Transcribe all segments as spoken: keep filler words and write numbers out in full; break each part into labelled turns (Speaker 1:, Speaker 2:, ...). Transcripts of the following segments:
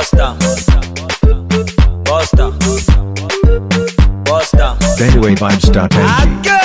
Speaker 1: Busta, Busta, Busta.
Speaker 2: Benway Vibes dot N G.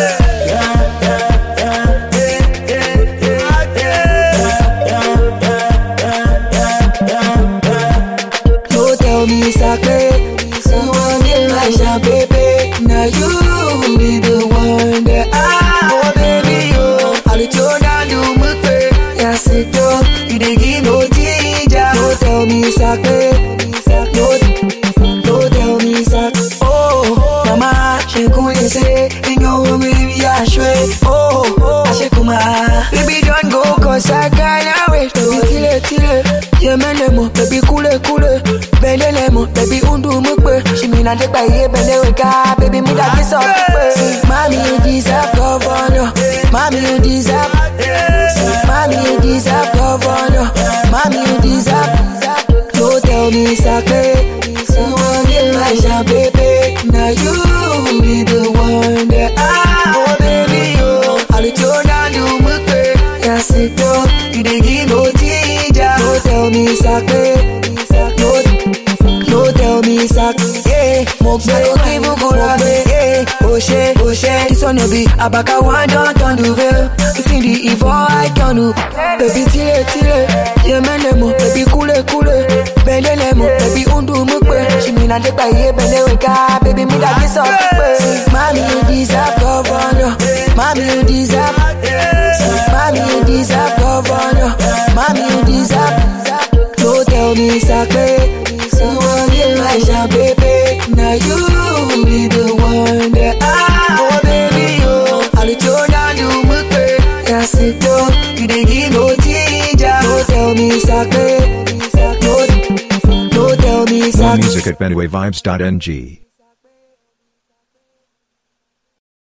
Speaker 3: No tell me sacred, someone in my shop, baby. Now you be the one that I, oh baby, oh. I'll turn down to my way. Yes, it do. You dey give no ginger. No tell me sacred, no, no tell me sacred. Oh, mama, she couldn't say, you know maybe I should. Oh, oh, I should come out. Baby, don't go, cause I can't wait. Baby, till it, till it. Yeah, man, baby, cool it, cool it. Bele lemo, baby, undu mukwe. She mean I take by here, bele weka. Baby, me that kiss up. Mommy, you deserve governor. Mommy, you deserve. Mommy, you deserve governor. Mommy, you deserve. No tell me sacred. Someone in my shop, baby. Now you be the one that I, oh baby, oh. I'll turn down to mukwe. Yes, it do. You dey give no ginger. No tell me sacred. No tell me sack, yeah. Moke go give you good away, yeah. Oh shit, oh shit. This one no be abaka one don't turn the veil. Between the evil I can do. Baby tile tile, yeah man lemo. Baby cool it cool it, bele lemo. Baby undu mukwe. She mean I take by here bele weka. Baby me that kiss up. Mommy you deserve governor. Mommy you deserve. Mommy you deserve governor. Mommy you deserve. No tell me sacred. Someone in my shop, baby. Now you be the one that I, oh baby, oh. I'll turn down to my way. Yes, it do. You dey give no ginger. No tell me sacred. No, no tell me
Speaker 2: More
Speaker 3: sacred.
Speaker 2: music at Benway Vibes dot N G.